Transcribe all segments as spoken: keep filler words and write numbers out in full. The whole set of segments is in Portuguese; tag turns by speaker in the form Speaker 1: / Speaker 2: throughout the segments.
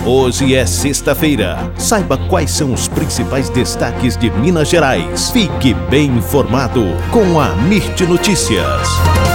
Speaker 1: Hoje é sexta-feira. Saiba quais são os principais destaques de Minas Gerais. Fique bem informado com a Mirt Notícias.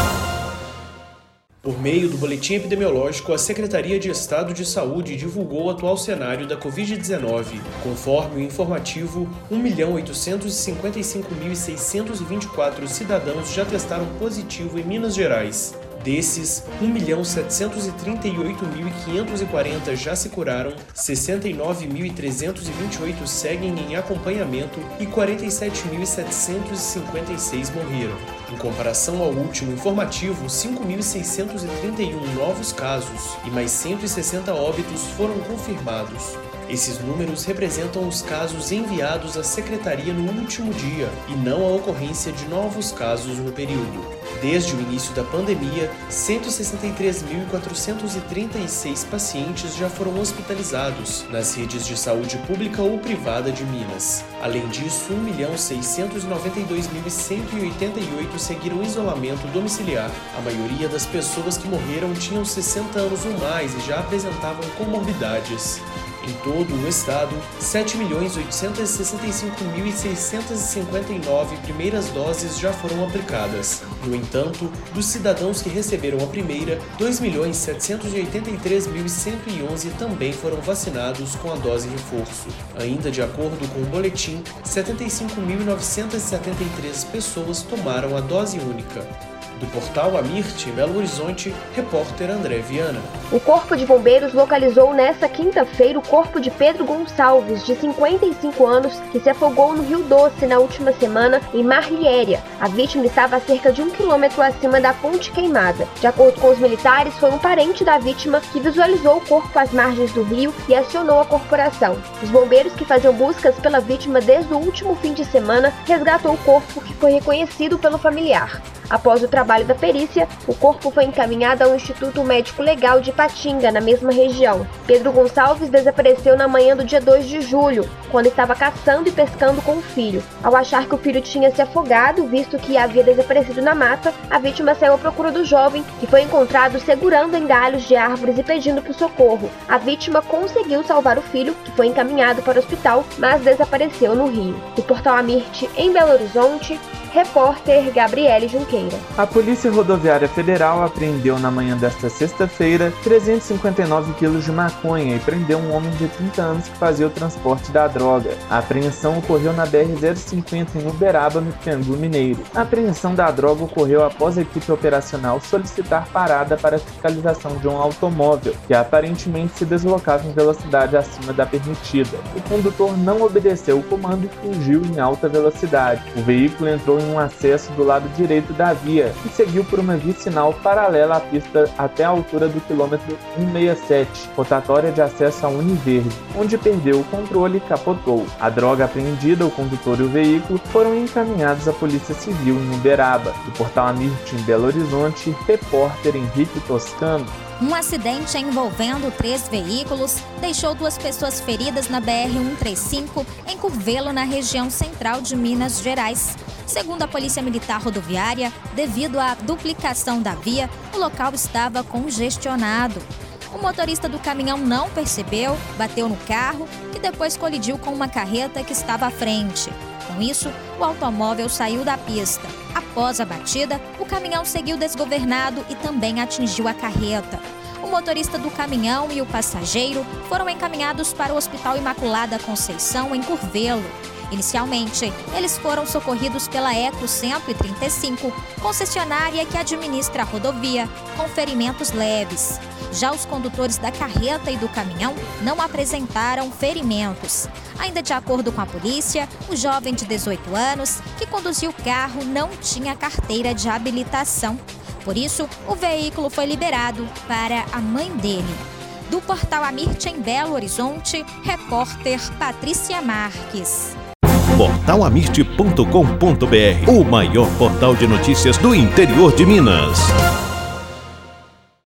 Speaker 2: Por meio do boletim epidemiológico, a Secretaria de Estado de Saúde divulgou o atual cenário da covid dezenove. Conforme o informativo, um milhão oitocentos e cinquenta e cinco mil seiscentos e vinte e quatro cidadãos já testaram positivo em Minas Gerais. Desses, um milhão setecentos e trinta e oito mil quinhentos e quarenta já se curaram, sessenta e nove mil trezentos e vinte e oito seguem em acompanhamento e quarenta e sete mil setecentos e cinquenta e seis morreram. Em comparação ao último informativo, cinco mil seiscentos e trinta e um novos casos e mais cento e sessenta óbitos foram confirmados. Esses números representam os casos enviados à Secretaria no último dia e não a ocorrência de novos casos no período. Desde o início da pandemia, cento e sessenta e três mil quatrocentos e trinta e seis pacientes já foram hospitalizados nas redes de saúde pública ou privada de Minas. Além disso, um milhão seiscentos e noventa e dois mil cento e oitenta e oito seguiram isolamento domiciliar. A maioria das pessoas que morreram tinham sessenta anos ou mais e já apresentavam comorbidades. Em todo o estado, sete milhões oitocentos e sessenta e cinco mil seiscentos e cinquenta e nove primeiras doses já foram aplicadas. No entanto, dos cidadãos que receberam a primeira, dois milhões setecentos e oitenta e três mil cento e onze também foram vacinados com a dose reforço. Ainda de acordo com o boletim, setenta e cinco mil novecentos e setenta e três pessoas tomaram a dose única. Do portal Amirt, em Belo Horizonte, repórter André Viana.
Speaker 3: O Corpo de Bombeiros localizou nesta quinta-feira o corpo de Pedro Gonçalves, de cinquenta e cinco anos, que se afogou no Rio Doce na última semana, em Marliéria. A vítima estava a cerca de um quilômetro acima da Ponte Queimada. De acordo com os militares, foi um parente da vítima que visualizou o corpo às margens do rio e acionou a corporação. Os bombeiros, que faziam buscas pela vítima desde o último fim de semana, resgatou o corpo, que foi reconhecido pelo familiar. Após o trabalho da perícia, o corpo foi encaminhado ao Instituto Médico Legal de Ipatinga, na mesma região. Pedro Gonçalves desapareceu na manhã do dia dois de julho, quando estava caçando e pescando com o filho. Ao achar que o filho tinha se afogado, visto que havia desaparecido na mata, a vítima saiu à procura do jovem, que foi encontrado segurando em galhos de árvores e pedindo por socorro. A vítima conseguiu salvar o filho, que foi encaminhado para o hospital, mas desapareceu no rio. Do portal Amirt, em Belo Horizonte, repórter Gabriele Junqueira.
Speaker 4: A Polícia Rodoviária Federal apreendeu na manhã desta sexta-feira trezentos e cinquenta e nove quilos de maconha e prendeu um homem de trinta anos que fazia o transporte da droga. A apreensão ocorreu na B R zero cinquenta em Uberaba, no Triângulo Mineiro. A apreensão da droga ocorreu após a equipe operacional solicitar parada para a fiscalização de um automóvel, que aparentemente se deslocava em velocidade acima da permitida. O condutor não obedeceu o comando e fugiu em alta velocidade. O veículo entrou em um acesso do lado direito da via e seguiu por uma vicinal paralela à pista até a altura do quilômetro cento e sessenta e sete, rotatória de acesso à Univerde, onde perdeu o controle e capotou. A droga apreendida, o condutor e o veículo foram encaminhados à Polícia Civil em Uberaba. Do portal Amirt em Belo Horizonte, repórter Henrique Toscano.
Speaker 5: Um acidente envolvendo três veículos deixou duas pessoas feridas na B R cento e trinta e cinco, em Curvelo, na região central de Minas Gerais. Segundo a Polícia Militar Rodoviária, devido à duplicação da via, o local estava congestionado. O motorista do caminhão não percebeu, bateu no carro e depois colidiu com uma carreta que estava à frente. Com isso, o automóvel saiu da pista. Após a batida, o caminhão seguiu desgovernado e também atingiu a carreta. O motorista do caminhão e o passageiro foram encaminhados para o Hospital Imaculada Conceição, em Curvelo. Inicialmente, eles foram socorridos pela Eco cento e trinta e cinco, concessionária que administra a rodovia, com ferimentos leves. Já os condutores da carreta e do caminhão não apresentaram ferimentos. Ainda de acordo com a polícia, o jovem de dezoito anos, que conduziu o carro, não tinha carteira de habilitação. Por isso, o veículo foi liberado para a mãe dele. Do portal Amirt em Belo Horizonte, repórter Patrícia Marques.
Speaker 1: portal amirt ponto com ponto br, o maior portal de notícias do interior de Minas.